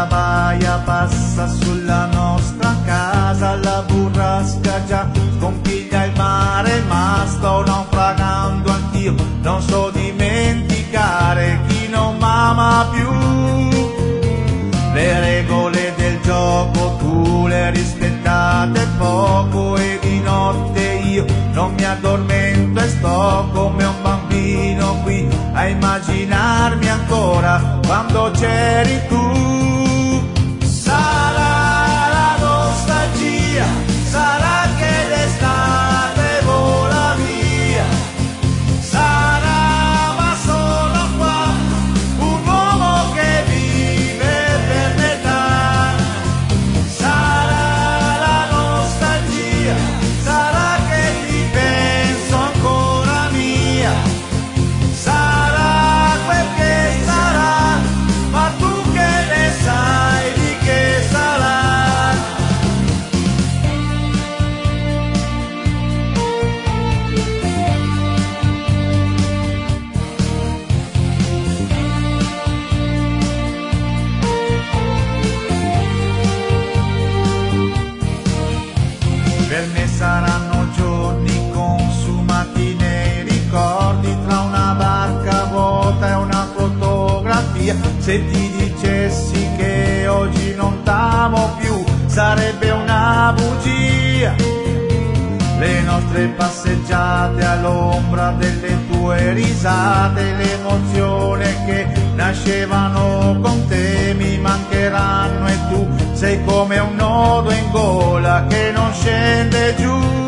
la baia passa sulla nostra casa, la burrasca già sconfiglia il mare, ma sto naufragando anch'io, non so dimenticare chi non m'ama più. Le regole del gioco tu le rispettate poco e di notte io non mi addormento e sto come un bambino qui a immaginarmi ancora quando c'eri tu. Sarà la nostalgia, sarà che l'estate vola via, sarà ma sono qua, un uomo che vive per metà. Sarà la nostalgia, sarà che ti penso ancora mia, sarà quel che sarà, ma tu che ne sai di che sarà. Per me saranno giorni consumati nei ricordi tra una barca vuota e una fotografia. Se ti dicessi che oggi non t'amo più sarebbe una bugia. Le nostre passeggiate all'ombra delle tue risate, l'emozione che nascevano con te mi mancheranno e tu sei come un nodo in gola che non scende giù.